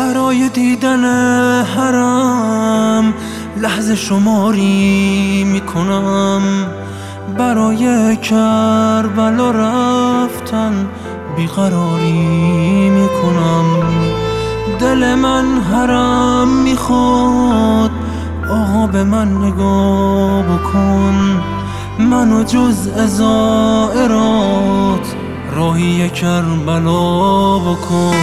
برای دیدن حرم لحظه شماری میکنم، برای کربلا رفتن بیقراری میکنم. دل من حرم میخواد، آقا به من نگاه بکن، منو جزء زائرات راهی کربلا بکن.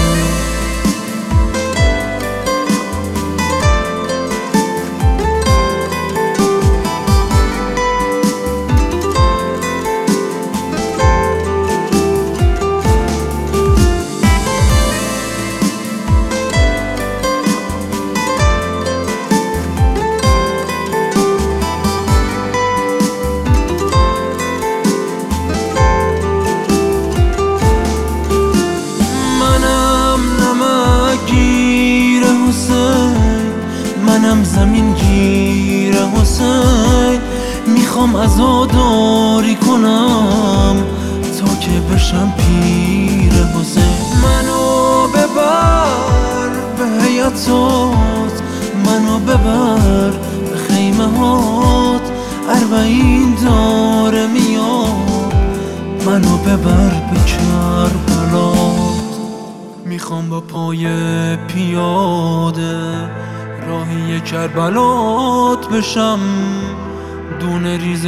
منم زمین گیر حسین، میخوام عزاداری کنم تا که بشم پیر حسین. منو ببر به حیاطات، منو ببر به خیمه هات، 40 داره میاد، منو ببر به کربلات. میخوام با پای پیاده راهی کربلات بشم، دونه ریز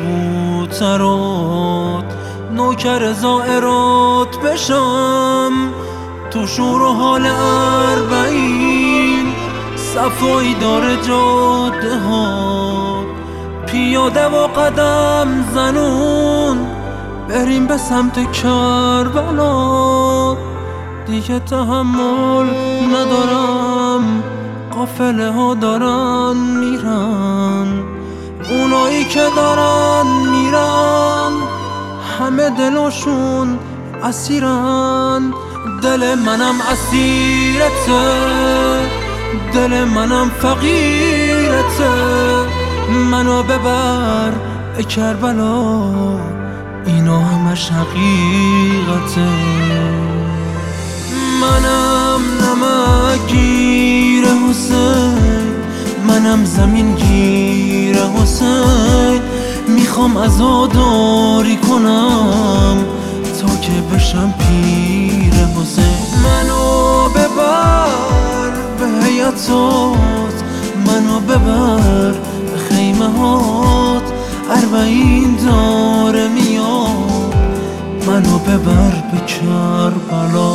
کبوترات نوکر زائرات بشم. تو شور و حال 40 صفایی داره جاده ها، پیاده و قدم زنون بریم به سمت کربلا. دیگه تحمل ندارم، قافله ها دارن میرن، اونایی که دارن میرن همه دلشون اسیرن. دل منم اسیرته، دل منم فقیرته، منو ببر ای کربلا، اینا همش حقیقته. منم نمکگیر حسین، منم زمین گیر حسین، میخوام عزاداری کنم تا که بشم پیر حسین. منو ببر به حیاطات، منو ببر به خیمه هات، 40 داره میاد، منو ببر به کربلا.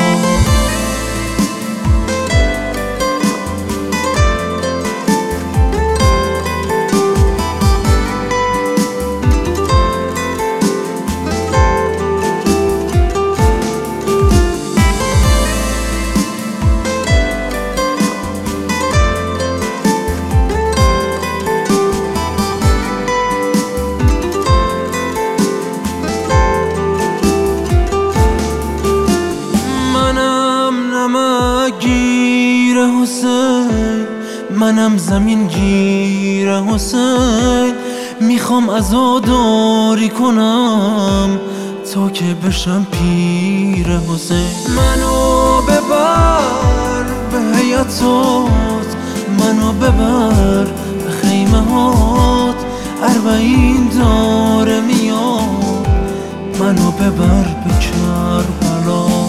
گیر حسین، منم زمین گیر حسین، میخوام عزاداری کنم تا که بشم پیر حسین. منو ببر به حیاطات، منو ببر به خیمه هات، 40 داره میاد، منو ببر به کربلا.